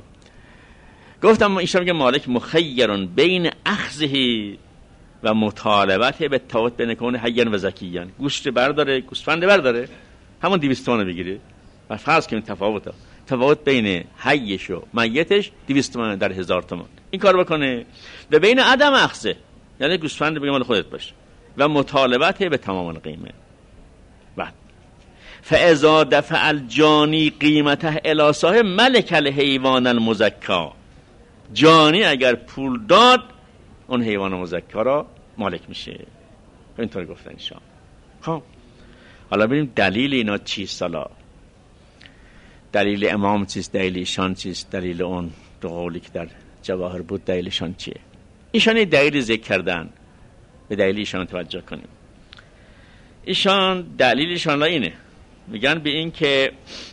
گفتم، ایشان میگه مالک مخیرون بین اخذه و مطالبته به تفاوت بین کون حیان و زکیان. گوشت برداره، گوسفند برداره، همون دویست تومن بگیره و فرض کنیم تفاوت تفاوت بین حیش و میتش دویست تومن در هزار تومن، این کار بکنه. و بین عدم اخذه یعنی گوسفند بگه مال خودت باشه و مطالبته به تمام القیمه. بعد فاذا دفع الجانی قیمته الی صاحب ملک الحیوان المزکا، جانی اگر پول داد اون حیوان مزکا را مالک میشه. اینطور گفتن ایشان. خب حالا ببینیم دلیل اینا چیست. حالا دلیل امام چیست، دلیل ایشان چیست، دلیل اون دو قولی که در جواهر بود دلیلشان چیه. ایشان دلیل ذکر کردن، به دلیل ایشان توجه کنیم. ایشان دلیلشان اینه، میگن به این که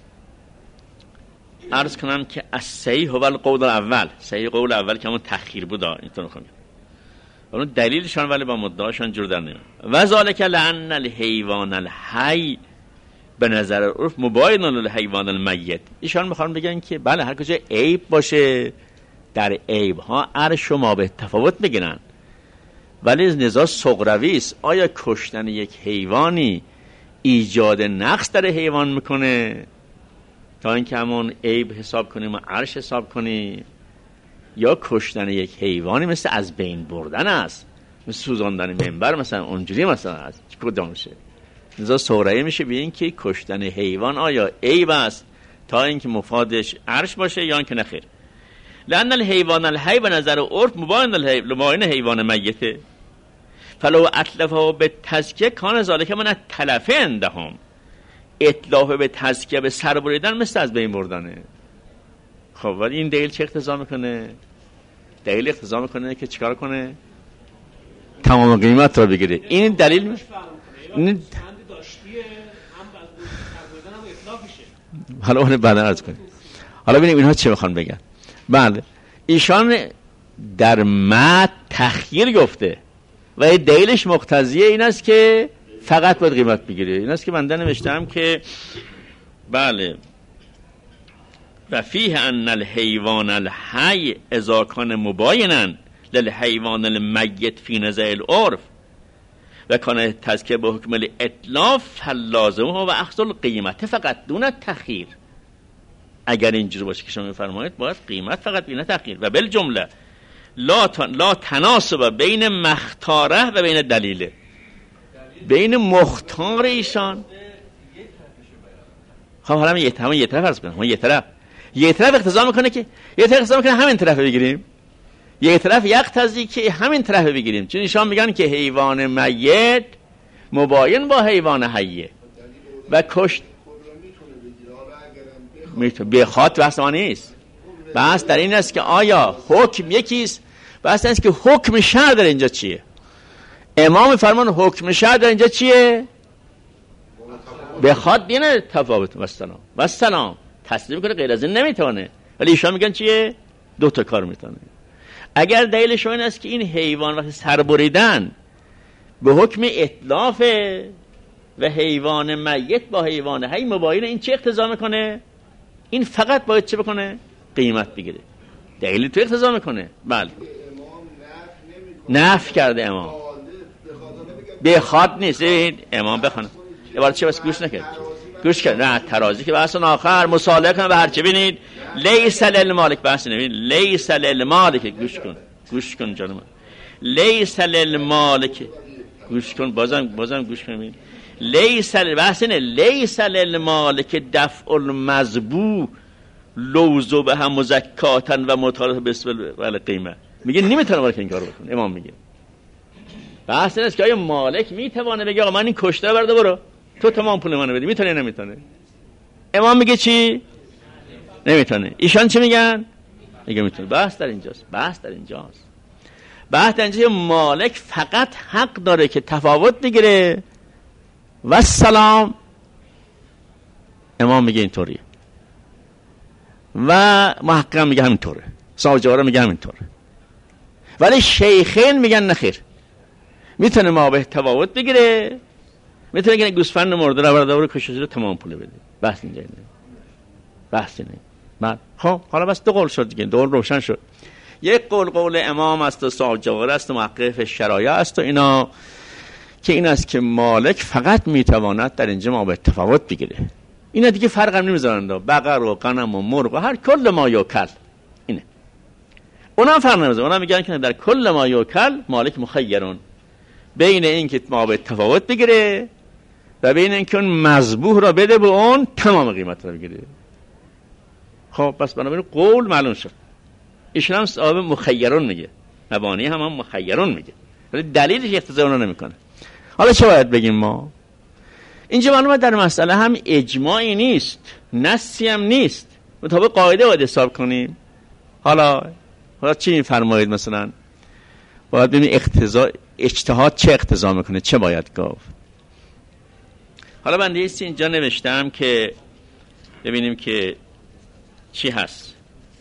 عرض کنم که الصحیح هو القول الاول، صحیح قول اول که همون تأخیر بود، اینطور میخوام اون دلیلشان ولی با مدعاشان جور در نمیاد. و ذالک لان الحیوان الحی به نظر عرف مباین للحیوان المیت. ایشان میخوان بگن که بله هر کجا عیب باشه در عیب ها عرش و ما به تفاوت میگیرن، ولی نزاع صغروی است. آیا کشتن یک حیوانی ایجاد نقص در حیوان میکنه تا اینکه همون عیب حساب کنیم و عرش حساب کنیم، یا کشتن یک حیوانی مثل از بین بردن است، مثل سوزاندن منبر مثلا اونجوری مثلا است، چی کدام میشه؟ نزاع صغروی میشه به این که کشتن حیوان آیا عیب است تا اینکه مفادش عرش باشه یا اینکه نخیر. لأن الحیوان الحی به نظر عرف مباین حیوان میته، فلو اطلفه به تزکیه کان ذالک من التلفه عندهم. اطلاف به تزکیه به سر بریدن مثل از بین بردنه. خب ولی این دلیل چه اقتضا میکنه؟ دلیل اقتضا میکنه که چیکار کنه؟ تمام قیمت رو بگیره. این دلیل می... این حالا اون بعدا عرض کنیم. حالا ببینیم اینها چه میخوان بگن. بله ایشان در مد تخییر گفته و دلیلش مقتضیه این است که فقط باید قیمت بگیره. این است که من نوشتم که بله و فیه ان الحیوان الحی اذا کان مباینا للحیوان المیت فی نزع العرف و کان تزکیه به حکم الاطلاف فلازمه و اخذ القیمت فقط دون تخییر. اگر اینجوری باشه که شما میفرمایید باید قیمت فقط بین تخییر. و بالجمله لا لا تناسب بین مختاره و بین دلیله. بین مختار ایشان. خب حالا یه طرف یه طرف فرض کنم، یه طرف یه طرف اقتضا میکنه که یه طرف اقتضا میکنه همین طرف بگیریم، یه طرف یقتضی که همین طرف بگیریم، چون ایشان میگن که حیوان میت مباین با حیوان حیه و کشت میتونه بخواد. بحث ما نیست، بحث در این است که آیا حکم یکیست، بحث است که حکم شرع در اینجا چیه. امام فرمان حکم شرع در اینجا چیه؟ بخواد دینه تفاوت و سلام و سلام تسلیم کنه، غیر از این نمیتونه. ولی ایشان میگن چیه؟ دو تا کار میتونه. اگر دلیلش این است که این حیوان وقتی سر بریدن به حکم اتلاف و حیوان میت با حیوان حی مباین، این چه اقتضا میکنه؟ این فقط باید چه بکنه؟ قیمت بگیره. دلیلی تو اقتضا میکنه. بله نفی کرده امام، بخواد نیست. این امام بخونه عبارت چه بس گوش نکرد، گوش کرد. نه ترازی که بحث آخر مصالحه کنه به هر چه بینید لیس للمالک بحث نبین لیس للمالک. گوش کن گوش کن جان من، لیس للمالک گوش کن، بازم بازم گوش کن. لیس بحث نه لیس للمالک دفع المذبوح لوزو به هم مزکاتن و مطالبه بسبل ولی قیمه. میگه نمیتونه مالک این کارو بکنه. امام میگه بحث این است که آیا مالک میتونه بگه آقا من این کشته برده برو تو تمام پول منو بدی، میتونه نمیتونه؟ امام میگه چی؟ نمیتونه. ایشان چی میگن؟ میگه میتونه. بحث در اینجاست، بحث در اینجاست بحث در اینجاست مالک فقط حق داره که تفاوت بگیره و سلام. امام میگه اینطوریه و محقق میگه همینطوره، ساجاره میگه همینطوره، ولی شیخین میگن نخیر، میتونه ما به تفاوت بگیره، میتونه که گوسفند مرده رو برده رو کشته رو تمام پول بده. بحث اینجا اینه، بحث اینه. بعد خب حالا بس دو قول شد دیگه، دو قول روشن شد. یک قول قول امام است و ساجاره است و محقق شرایع است و اینا که این است که مالک فقط میتواند در اینجا ما به تفاوت بگیره. اینا دیگه فرق هم نمیذارن، بقر و غنم و مرغ و هر کل ما یوکل اینه. اونا فرق نمیذارن، اونا میگن که در کل ما یوکل مالک مخیرون بین این که ما به تفاوت بگیره و بین این که اون مذبوح را بده به اون تمام قیمت را بگیره. خب پس بنابراین قول معلوم شد. ایشون هم صاحب مخیرون میگه، مبانی هم هم مخیرون میگه، ولی دلیلش اقتضا اونو نمیکنه. حالا چه باید بگیم ما؟ اینجا معلومه در مسئله هم اجماعی نیست، نصی هم نیست، مطابق قاعده باید حساب کنیم. حالا حالا چی میفرمایید؟ مثلا باید ببینیم اقتضا اجتهاد چه اقتضا میکنه، چه باید گفت. حالا بنده ایستی اینجا نوشتم که ببینیم که چی هست.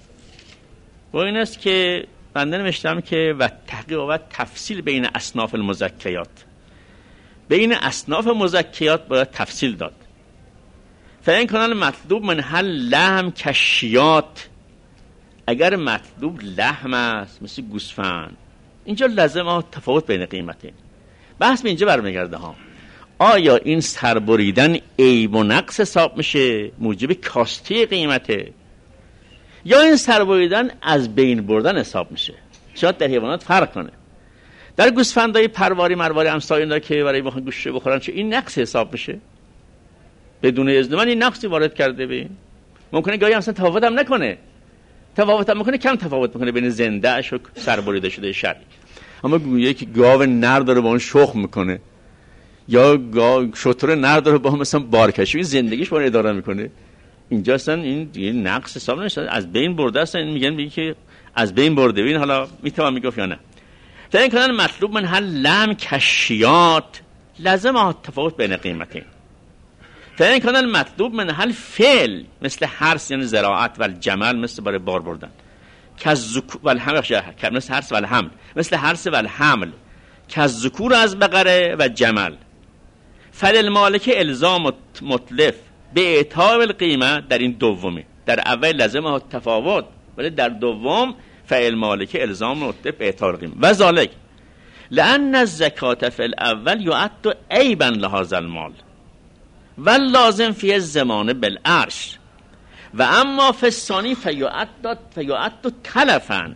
و این است که بنده نوشتم که و تحقیق و تفصیل بین اصناف المزکیات، بین اصناف مزکیات باید تفصیل داد. فین کنال مطلوب من هل لحم کشیات، اگر مطلوب لحم است مثل گوسفند، اینجا لازم ها تفاوت بین قیمته. بحث به اینجا برمیگرده ها، آیا این سربریدن عیب و نقص حساب میشه موجب کاستی قیمته، یا این سربریدن از بین بردن حساب میشه؟ شاید در حیوانات فرق کنه. در گوسفندای پرواری مرواری امثال اینا که برای بخوان گوشت بخورن چه این نقص حساب میشه؟ بدون اذن من این نقصی وارد کرده به ممکنه گاهی اصلا تفاوت هم نکنه، تفاوت هم میکنه کم تفاوت میکنه بین زنده اش و سربریده شده شرعی. اما گویه که گاو نر داره با اون شخم میکنه یا گاو شتر نر داره با هم مثلا بارکشی، این زندگیش با اون اداره میکنه، اینجا اصلا این دیگه نقص حساب نمیشه، از بین برده است. این میگن میگه که از بین برده. ببین حالا میتونم میگفت یا نه. تا این کنن مطلوب من هل لم کشیات، لازم تفاوت بین قیمتین. تا این کنن مطلوب من هل فعل مثل حرث یعنی زراعت و الجمل مثل برای بار بردن، کذکور و الحمل مثل حرث و الحمل مثل حرث و الحمل، کذکور از بقره و جمل. فل مالک الزام مطلف به اعطاء القیمه، در این دومی، در اول لازم تفاوت ولی در دوم فعل مالک الزام مطلب به اعطاء القیمه. و ذالک لان الزکات فی الاول یعد عیبا لهذا المال و لازم فی الزمان بالعرش، و اما فی الثانی فیعد فیعد تلفا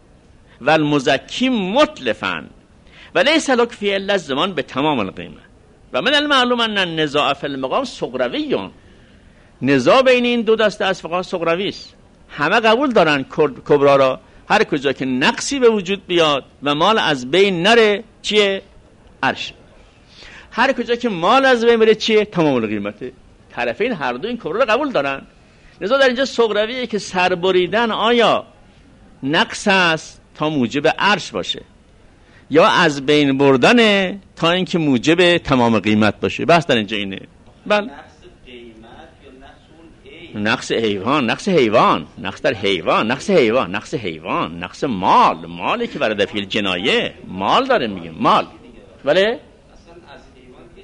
و المزکی متلفا و لیس لک فی الا الزمان به تمام القیمه و من المعلوم ان النزاع فی المقام صغروی، نزاع بین این دو دسته از فقها صغروی است. همه قبول دارن کبرا را، هر کجا که نقصی به وجود بیاد و مال از بین نره چیه؟ عرش. هر کجا که مال از بین بره چیه؟ تمام القیمته. طرفین هر دو این کبرا را قبول دارن. نزاع در اینجا صغرویه که سربریدن آیا نقص است تا موجب عرش باشه یا از بین بردن تا اینکه موجب تمام قیمت باشه. بحث در اینجا اینه. بله. نقص حیوان، نقص حیوان، نقص در حیوان، نقص حیوان، نقص حیوان، نقص مال، مالی که برای دفعه جنایه مال داره میگیم مال. ولی اصلا از حیوان که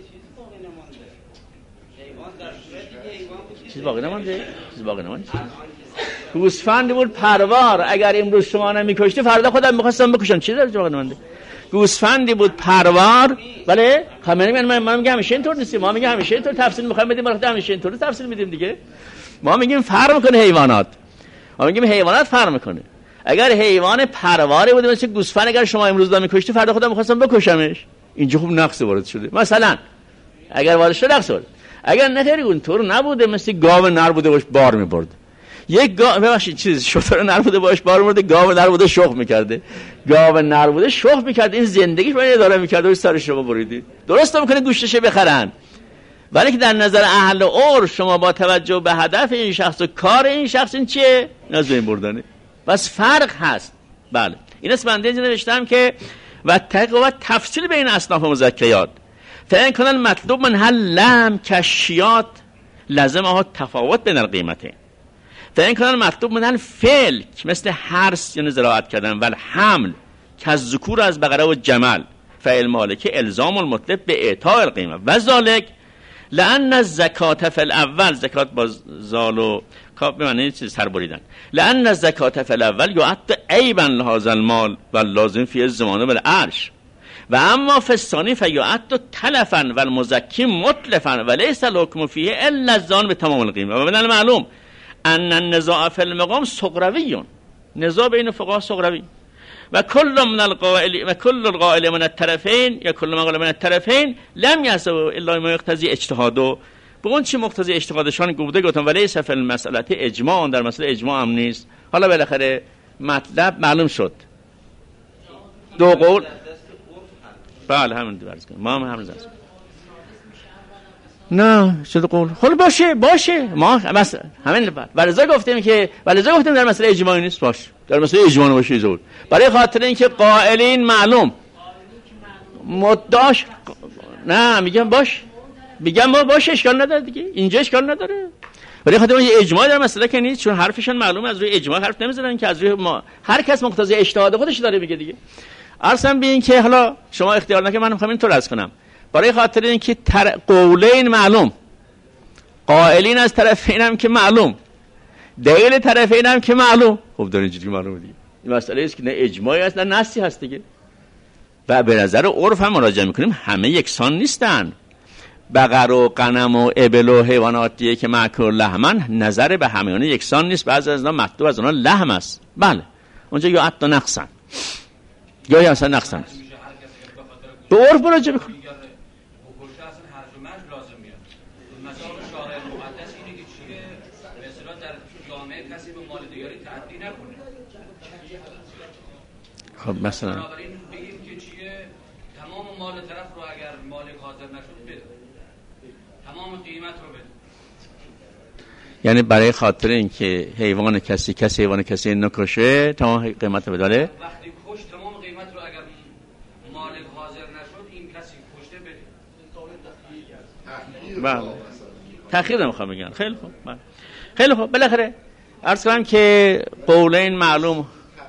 چیز باقی نمونده؟ حیوان در صورتی که حیوان چیز باقی نمونده؟ چیز باقی نمونده؟ گوسفندی بود پروار، اگر امروز شما نمیکشتی فردا خودم میخواستم بکشم. چیز داره باقی نمونده؟ گوسفندی بود پروار، ولی خمینی من من میگم همیشه اینطور نیست. ما میگیم همیشه اینطور تفصیل میخوایم بدیم، ما همیشه اینطور تفصیل میدیم دیگه. ما میگیم فرق میکنه حیوانات. ما میگیم حیوانات فرق میکنه. اگر حیوان پرواری بود مثل گوسفند، اگر شما امروز دام میکشتی فردا خودم میخواستم بکشمش، اینجا خوب نقص وارد شده. مثلا اگر وارد شده نقص وارد. اگر نه خیلی اونطور نبوده، مثل گاو نر بوده باش بار میبرد. یک گاو ببخشید چیز شتر نر بوده باش بار میبرد، گاو نر بوده شخم میکرده. گاو نر بوده شخم میکرد، این زندگیش باید اداره میکرد و سر شما بریدید. درست میکنه گوشتش بخرن. ولی که در نظر اهل عرف شما با توجه به هدف این شخص و کار این شخص این چیه؟ نزد این بردنه. بس فرق هست. بله. این است بنده اینجا نوشتم که و تحقیق و تفصیل بین اصناف مزکیات. فإن کان المطلوب من هل لم کشیات لازمه تفاوت بین القیمتین. فإن کان المطلوب من هل فعل مثل حرث یعنی زراعت کردن و حمل کذکور از بقره و جمل فعل مالک الزام المطلق به اعطاء القیمه و ذالک لأن الزکات فی الاول، زکات با زال و کاف به معنی چیز سر بریدن، لأن الزکات فی الاول یعد عیبا لهذا المال و لازم فی الزمان بالعرش و اما فی الثانی فیعد تلفا و المزکی متلفا و لیس الحکم فیه الا الظن به تمام القیمه. و من المعلوم ان النزاع فی المقام صغروی، نزاع بین فقها صغروی و کل من القائل و کل القائل من الطرفین یا کل من قال من الطرفین لم یسو الا ما یقتضی اجتهادو، به اون چی مقتضی اجتهادشان گفته گفتم ولی فی المساله اجماع، در مسئله اجماع هم نیست. حالا بالاخره مطلب معلوم شد. دو قول بله همین دو عرض کنم ما هم همین درس نه شد قول خب باشه باشه ما مثلا همین ولذا گفتیم که ولذا گفتیم در مسئله اجماعی نیست. باشه در مسئله اجماع باشه زور، برای خاطر اینکه قائلین معلوم مدعاش نه میگم باش میگم ما باشه اشکال نداره دیگه، اینجا اشکال نداره. برای خاطر اینکه اجماع در مسئله که نیست، چون حرفشون معلومه از روی اجماع حرف نمیزنن که از روی ما هر کس مقتضی اجتهاد خودش داره میگه دیگه. عرضم به این که حالا شما اختیار نکنید، من میخوام اینطور عرض کنم برای خاطر اینکه تر... قولین معلوم، قائلین از طرفین هم که معلوم، دلیل طرفین هم که معلوم. خب در اینجوری معلومه دیگه. این مسئله است که نه اجماعی است نه نصی هست دیگه. و به نظر عرف هم مراجعه میکنیم همه یکسان نیستن. بقر و غنم و ابل و حیواناتی که مأکول لحمن نظر به همه اون یکسان نیست. بعضی از اونها مطلوب از اونها لحم است. بله اونجا یا حتی نقصن یا اصلا نقصن. به عرف مراجعه میکنیم. خب مثلا بنابراین بگیم که چیه تمام مال طرف رو اگر مالک حاضر نشد بده، تمام قیمت رو بده. یعنی برای خاطر اینکه حیوان کسی کسی حیوان کسی نکشه تمام قیمت رو بده. وقتی کش تمام قیمت رو اگر مالک حاضر نشد این کسی کشته بده. بله تأخیر نمیخوام بگم. خیلی خوب بله. خیلی خوب بالاخره عرض کنم که قولین معلوم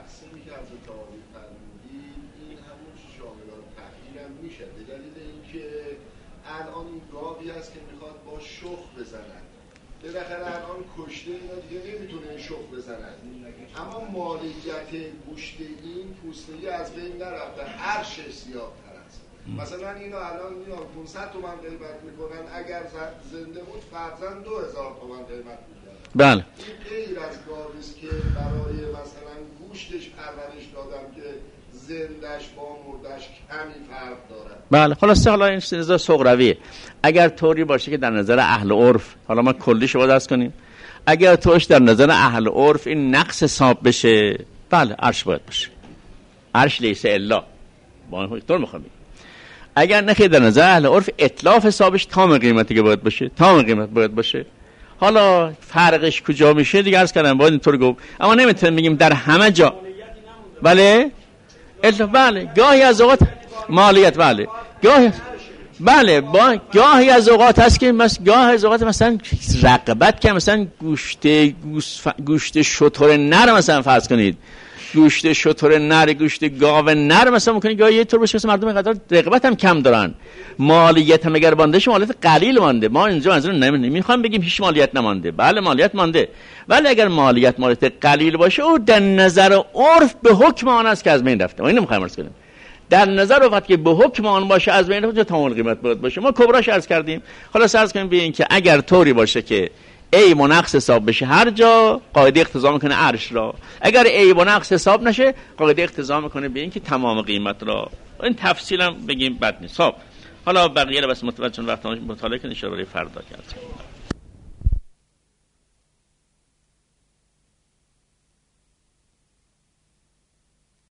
بالاخره الان کشته اینا دیگه نمیتونه شخ بزنن، اما مالیت گوشت این پوستگی از بین نرفته، عرش سیاه تر است. مثلا اینو الان میان پانصد تومن قیمت میکنن، اگر زنده بود فرضاً دو هزار تومن قیمت میکنن. بله این غیر از گاویست که برای مثلا گوشتش پرورش دادم که زندش با مردش کمی فرق دارد. بله خلاصه حالا این نظر صغرویه. اگر طوری باشه که در نظر اهل عرف، حالا ما کلیشو باید درس کنیم، اگر طورش در نظر اهل عرف این نقص حساب بشه، بله عرش باید باشه. عرش لیس الا با این طور میخوام. اگر نخیر در نظر اهل عرف اتلاف حسابش تمام قیمتی که باید باشه، تمام قیمت باید باشه. حالا فرقش کجا میشه دیگه عرض کردم باید اینطور گفت، اما نمیتونیم بگیم در همه جا. بله اتلاف، بله گاهی از اوقات مالیت، بله گاهی، بله با گاهی از اوقات هست که مثلا گاهی از اوقات مثلا رقابت که مثلا گوشت گوشت, گوشت شتر نر مثلا فرض کنید، گوشت شتر نر، گوشت گاو نر مثلا ممکنه گاهی یه طور باشه مثلا مردم اینقدر رقابت هم کم دارن، مالیت هم اگر مانده شه مالیت قلیل مانده. ما اینجا از اون نمیخوام بگیم هیچ مالیت نمانده، بله مالیت مانده، ولی اگر مالیت مالیت قلیل باشه او در نظر عرف به حکم آن است که از بین رفته. ما اینو میخوایم عرض کنیم، در نظر وقت که به حکم آن باشه از بین رفته تمام قیمت باید باشه. ما کبراش عرض کردیم. خلاص عرض کنیم به این که اگر طوری باشه که عیب و نقص حساب بشه هر جا، قاعده اقتضا میکنه عرش را. اگر عیب و نقص حساب نشه قاعده اقتضا میکنه به این که تمام قیمت را. این تفصیل هم بگیم بد نیست. خب حالا بقیه رو بس متوجه وقت مطالعه کنید ان شاء الله فردا کرد.